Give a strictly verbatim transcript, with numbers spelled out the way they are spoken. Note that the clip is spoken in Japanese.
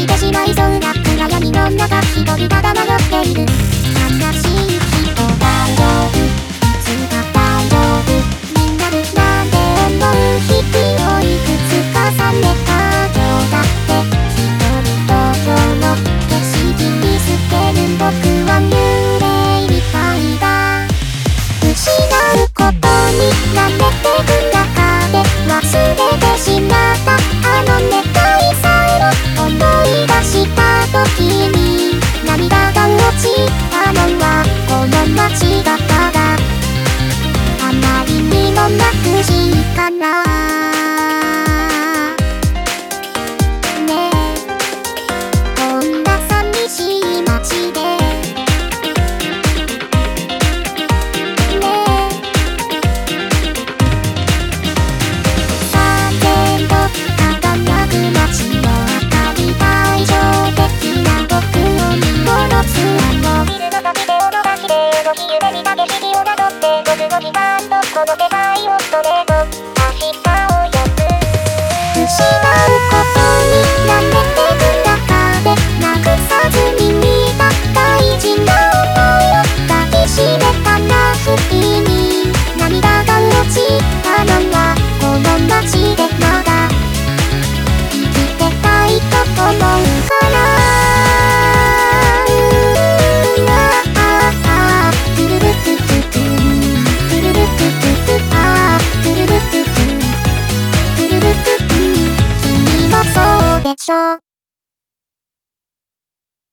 てしまいそうな暗闇の中一人ただ迷っている。悲しい人大丈夫、いつか大丈夫になるなんて思う日々をいくつか重ねた。今日だって一人東京の景色に透ける僕は幽霊みたいだ。失うことに慣れてく中で忘れてしまったあの願いさえも思い出した時に涙が落ちたのはこの街だったがあまりにも眩しいからねえこんな寂しい街でこの世界をそれと明日を呼ぶ。失うことに慣れてく中でなくさずに見た大事な想いを抱きしめたな不意に涙が落ちたのはこの街でまだ生きてたいと思うからそうでしょ。